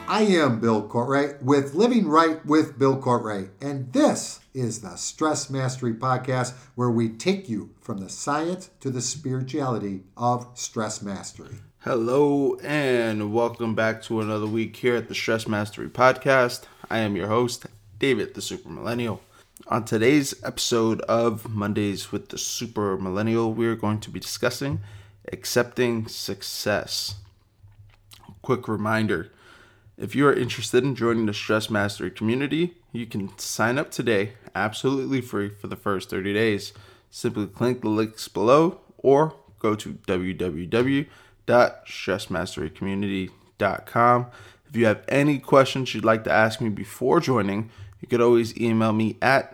I am Bill Courtwright with Living Right with Bill Courtwright, and this is the Stress Mastery Podcast, where we take you from the science to the spirituality of stress mastery. Hello, and welcome back to another week here at the Stress Mastery Podcast. I am your host, David the Super Millennial. On today's episode of Mondays with the Super Millennial, we are going to be discussing accepting success. Quick reminder, if you are interested in joining the Stress Mastery community, you can sign up today, absolutely free for the first 30 days. Simply click the links below or go to www.stressmasterycommunity.com. If you have any questions you'd like to ask me before joining, you could always email me at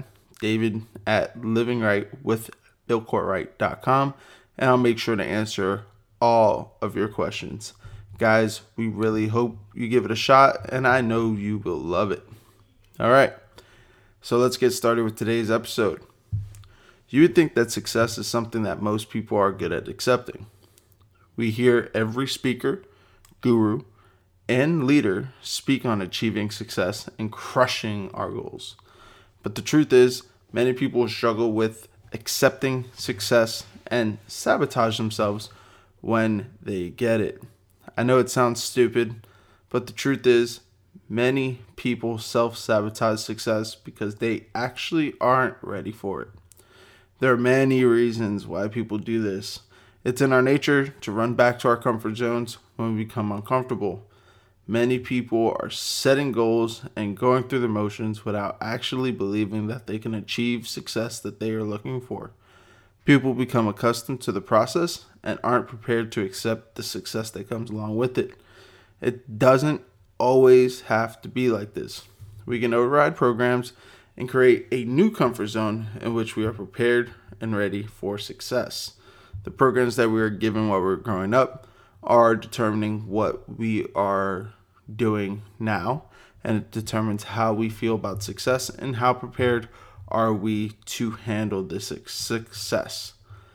david@livingrightwithbillcourtwright.com, and I'll make sure to answer all of your questions. Guys, we really hope you give it a shot, and I know you will love it. All right, so let's get started with today's episode. You would think that success is something that most people are good at accepting. We hear every speaker, guru, and leader speak on achieving success and crushing our goals. But the truth is, many people struggle with accepting success and sabotage themselves when they get it. I know it sounds stupid, but the truth is, many people self-sabotage success because they actually aren't ready for it. There are many reasons why people do this. It's in our nature to run back to our comfort zones when we become uncomfortable. Many people are setting goals and going through the motions without actually believing that they can achieve success that they are looking for. People become accustomed to the process and aren't prepared to accept the success that comes along with it. It doesn't always have to be like this. We can override programs and create a new comfort zone in which we are prepared and ready for success. The programs that we were given while we were growing up are determining what we are doing now, and it determines how we feel about success and how prepared are we to handle this success.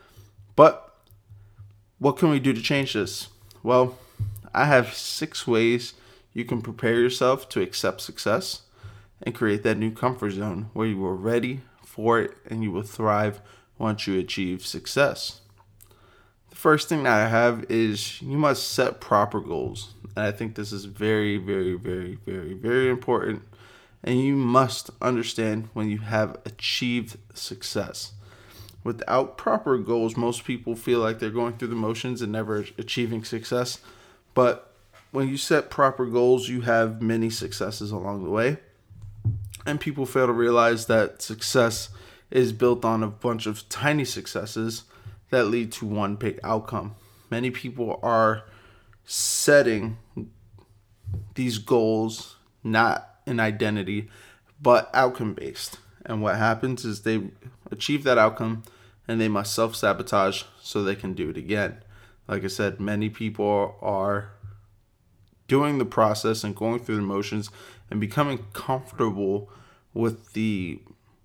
But what can we do to change this? Well, I have 6 ways you can prepare yourself to accept success and create that new comfort zone where you are ready for it and you will thrive once you achieve success. The first thing that I have is you must set proper goals. And I think this is very, very, very, very, very important. And you must understand when you have achieved success. Without proper goals, most people feel like they're going through the motions and never achieving success. But when you set proper goals, you have many successes along the way. And people fail to realize that success is built on a bunch of tiny successes that lead to one big outcome. Many people are setting these goals not in identity, but outcome based. And what happens is they achieve that outcome and they must self-sabotage so they can do it again. Like I said, many people are doing the process and going through the motions and becoming comfortable with the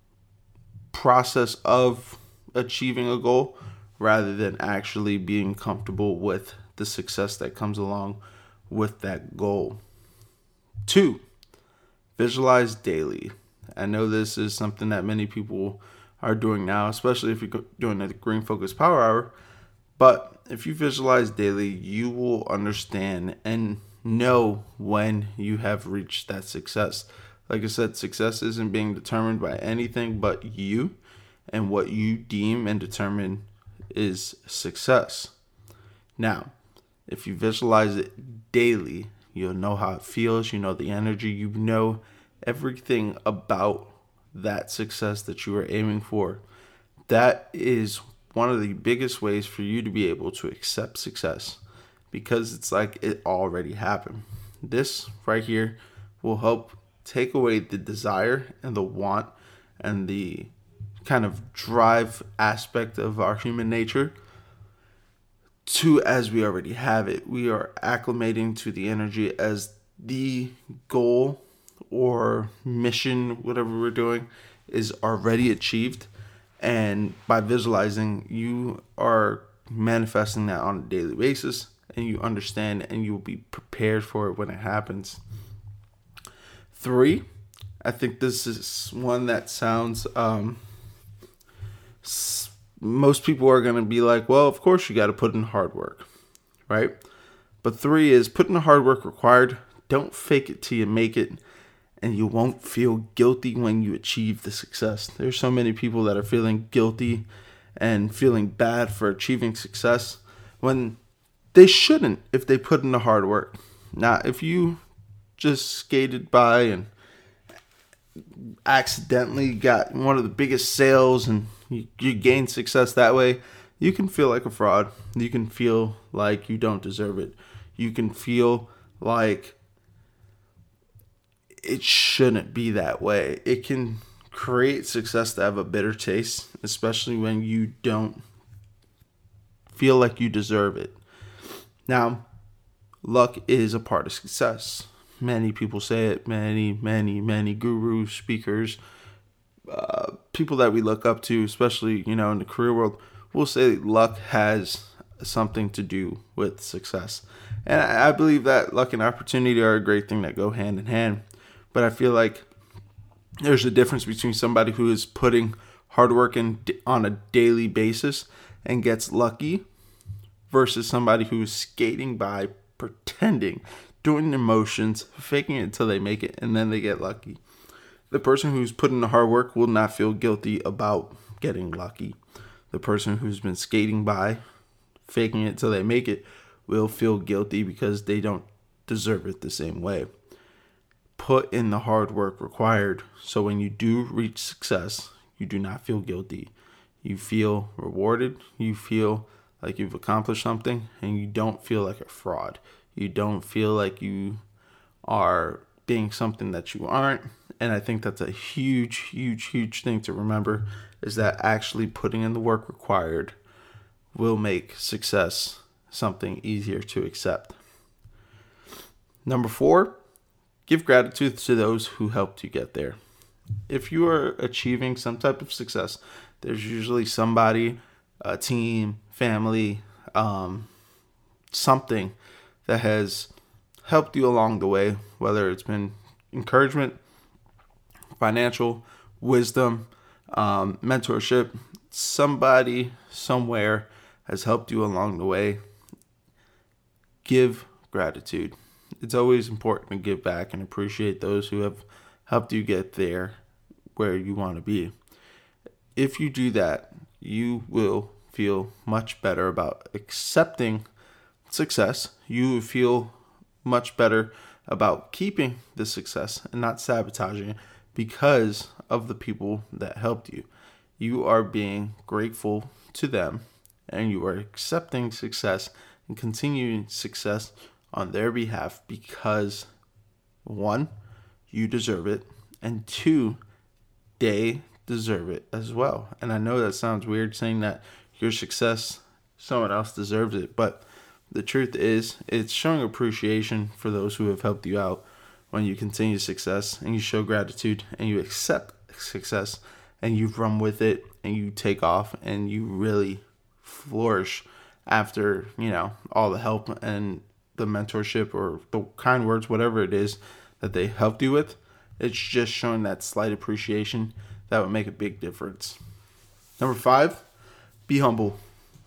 process of achieving a goal rather than actually being comfortable with the success that comes along with that goal. 2, visualize daily. I know this is something that many people are doing now, especially if you're doing the Green Focus Power Hour. But if you visualize daily, you will understand and know when you have reached that success. Like I said, success isn't being determined by anything but you and what you deem and determine is success. Now, if you visualize it daily, you'll know how it feels, you know the energy, you know everything about that success that you are aiming for. That is one of the biggest ways for you to be able to accept success, because it's like it already happened. This right here will help take away the desire and the want and the kind of drive aspect of our human nature to as we already have it. We are acclimating to the energy as the goal or mission, whatever we're doing, is already achieved. And by visualizing, you are manifesting that on a daily basis, and you understand and you'll be prepared for it when it happens. 3, I think this is one that sounds, most people are going to be like, well, of course you got to put in hard work, right? But 3 is put in the hard work required. Don't fake it till you make it, and you won't feel guilty when you achieve the success. There's so many people that are feeling guilty and feeling bad for achieving success when they shouldn't if they put in the hard work. Now, if you just skated by and accidentally got one of the biggest sales and you gained success that way, you can feel like a fraud. You can feel like you don't deserve it. You can feel like it shouldn't be that way. It can create success to have a bitter taste, especially when you don't feel like you deserve it. Now, luck is a part of success. Many people say it. Many gurus, speakers, people that we look up to, especially, in the career world, will say luck has something to do with success. And I believe that luck and opportunity are a great thing that go hand in hand. But I feel like there's a difference between somebody who is putting hard work in on a daily basis and gets lucky versus somebody who is skating by, pretending, doing the motions, faking it until they make it, and then they get lucky. The person who's putting the hard work will not feel guilty about getting lucky. The person who's been skating by, faking it until they make it, will feel guilty because they don't deserve it the same way. Put in the hard work required so when you do reach success, you do not feel guilty. You feel rewarded. You feel like you've accomplished something, and you don't feel like a fraud. You don't feel like you are being something that you aren't. And I think that's a huge thing to remember, is that actually putting in the work required will make success something easier to accept. Number 4, give gratitude to those who helped you get there. If you are achieving some type of success, there's usually somebody, a team, family, something that has helped you along the way, whether it's been encouragement, financial, wisdom, mentorship. Somebody somewhere has helped you along the way. Give gratitude. It's always important to give back and appreciate those who have helped you get there where you want to be. If you do that, you will feel much better about accepting success. You will feel much better about keeping the success and not sabotaging it because of the people that helped you. You are being grateful to them, and you are accepting success and continuing success on their behalf because 1, you deserve it, and 2, they deserve it as well. And I know that sounds weird saying that your success, someone else deserves it, but the truth is, it's showing appreciation for those who have helped you out when you continue success and you show gratitude and you accept success and you run with it and you take off and you really flourish after, all the help and the mentorship or the kind words, whatever it is that they helped you with. It's just showing that slight appreciation that would make a big difference. Number 5, be humble.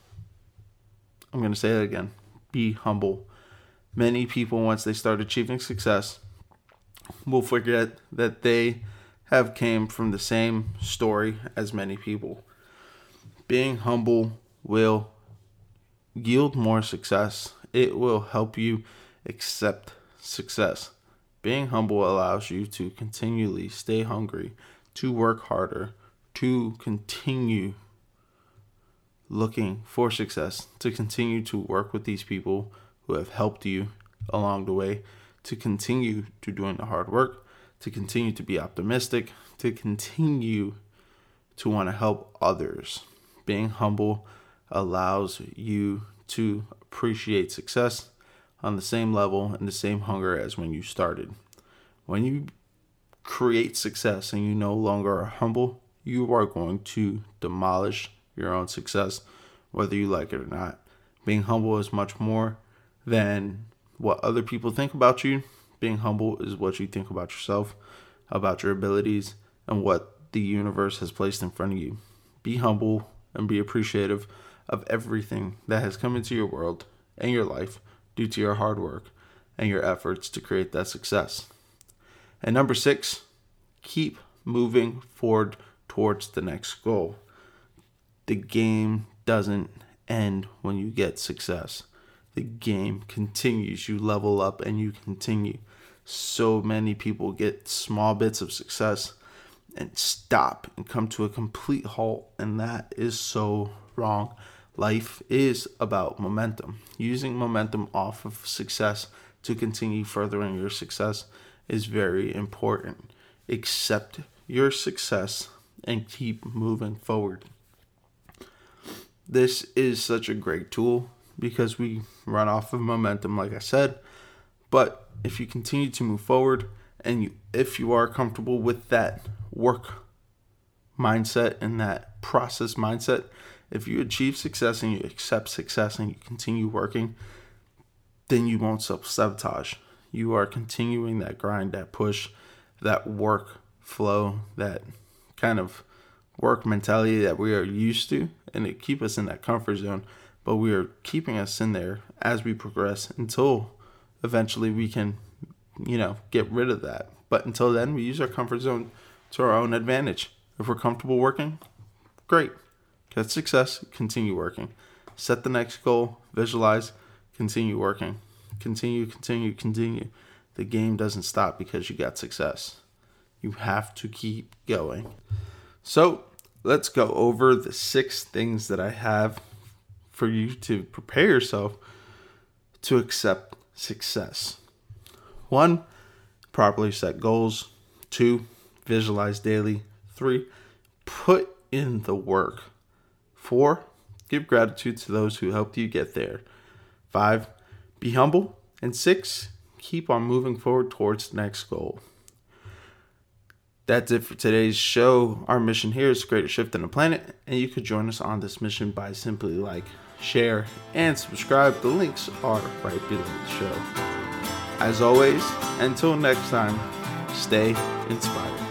I'm going to say that again. Be humble. Many people, once they start achieving success, will forget that they have came from the same story as many people. Being humble will yield more success. It will help you accept success. Being humble allows you to continually stay hungry, to work harder, to continue looking for success, to continue to work with these people who have helped you along the way, to continue to doing the hard work, to continue to be optimistic, to continue to want to help others. Being humble allows you to appreciate success on the same level and the same hunger as when you started. When you create success and you no longer are humble, you are going to demolish your own success, whether you like it or not. Being humble is much more than what other people think about you. Being humble is what you think about yourself, about your abilities, and what the universe has placed in front of you. Be humble and be appreciative of everything that has come into your world and your life due to your hard work and your efforts to create that success. And number 6, keep moving forward towards the next goal. The game doesn't end when you get success. The game continues. You level up and you continue. So many people get small bits of success and stop and come to a complete halt, and that is so wrong. Life is about momentum. Using momentum off of success to continue furthering your success is very important. Accept your success and keep moving forward. This is such a great tool because we run off of momentum, like I said. But if you continue to move forward and if you are comfortable with that work mindset and that process mindset, if you achieve success and you accept success and you continue working, then you won't self-sabotage. You are continuing that grind, that push, that work flow, that kind of work mentality that we are used to, and it keeps us in that comfort zone, but we are keeping us in there as we progress until eventually we can, get rid of that. But until then, we use our comfort zone to our own advantage. If we're comfortable working, great. Get success, continue working. Set the next goal, visualize, continue working. Continue. The game doesn't stop because you got success. You have to keep going. So let's go over the 6 things that I have for you to prepare yourself to accept success. 1, properly set goals. 2, visualize daily. 3, put in the work. 4, give gratitude to those who helped you get there. 5, be humble. And 6, keep on moving forward towards the next goal. That's it for today's show. Our mission here is to create a shift in the planet, and you could join us on this mission by simply like, share, and subscribe. The links are right below the show. As always, until next time, stay inspired.